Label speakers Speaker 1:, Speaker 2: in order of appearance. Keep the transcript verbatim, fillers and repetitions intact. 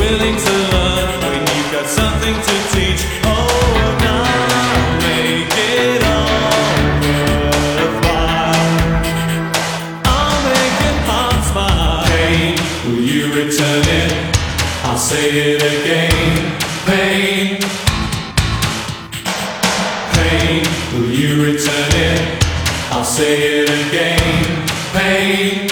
Speaker 1: willing to learn when you've got something to teach. Oh, now make it all worthwhile. I'll make your heart smile. Pain, will you return it? I'll say it again. Pain, pain, will you return it? I'll say it again. Pain.